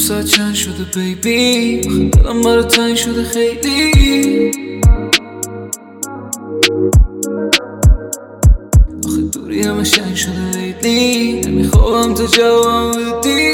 ساعت چند شده بیبی، آخه دلم برای تنگ شده خیلی. آخه دوری همه شنگ شده لیلی، نمیخوام تو جوابم بدی.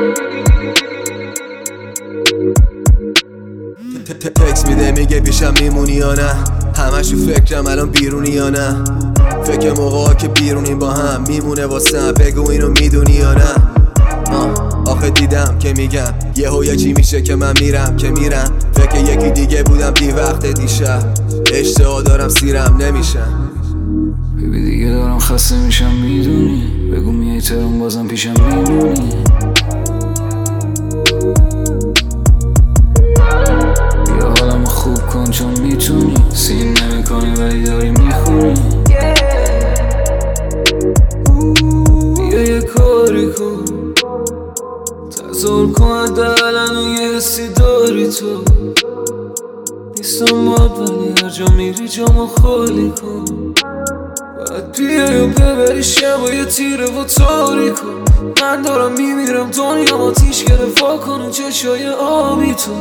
تکس میده میگه پیشم میمونی یا نه، همش تو فکرم الان بیرونی یا نه. فکر موقعا که بیرونیم با هم میمونه واسم، بگو اینو میدونی یا نه. آخه دیدم که میگم یه چی میشه که من میرم فکر یکی دیگه بودم دی وقت دیشب، اشتها دارم سیرم نمیشم. بیبی دیگه دارم خسته میشم میدونی، بگو میای ترون بازم پیشم میمونی. بیا حالمو خوب کن چون میتونی، سین نمی کنی ولی داری میخونی. بیا یه کاری کن، تظاهر کن حداقل یه حسی داری تو. نیستم باد ولی هر جا میری جامو خالی کن. باید بیای و ببری شب و یه تیره و تاریک کن. من دارم میمیرم دنیا آتیش گرفت، وا کن اون چشای آبی تو.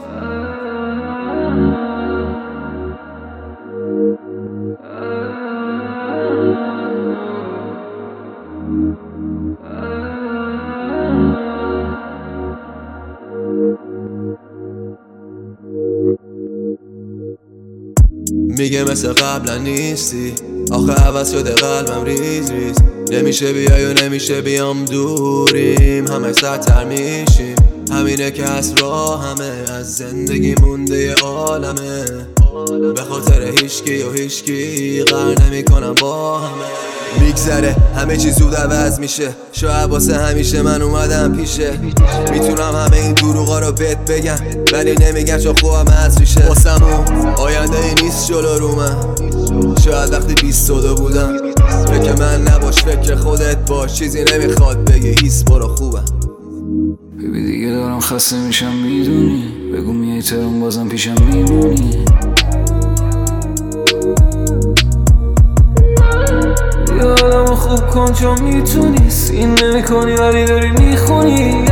میگه مثل قبلا نیستی، آخه عوض شده قلبم ریز ریز. نمیشه بیای و نمیشه بیام، دوریم همه سرتر میشیم. همینه که از راه همه از زندگی مونده ی عالمه. به خاطر هیچکی و هیچکی قرار نمیکنم با همه. میگذره همه چی زود عوض میشه، شاید واسه همیشه من اومدم پیشه. میتونم همه این دروغا رو بهت بگم ولی نمیگم چون خوبم از ریشه. واسمون آینده ای نیست جلو رو من، شاید وقتی 22 بودم. فکر من نباش فکر خودت باش، چیزی نمیخواد بگی هیس برو خوبم. بیبی دیگه دارم خسته میشم میدونی، بگو میای ترون بازم پیشم میمونی. بیا حالمو خوب کن چون میتونی، سین نمی کنی ولی داری میخونی.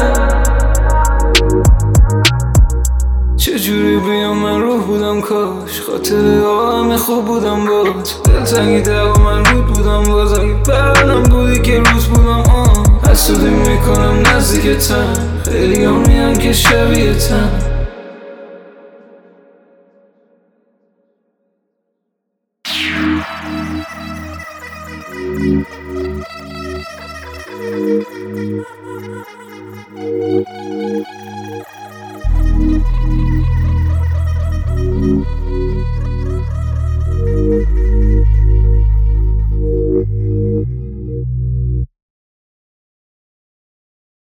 چجوری بیام من روح بودم کاش، خاطره ها همه خوب بودم باد. دلتنگی دقا من رود بودم باز، اگه برنم بودی که روز بودم حسودی میکنم نزدیکتم، خیلی هم میان که شبیه تن.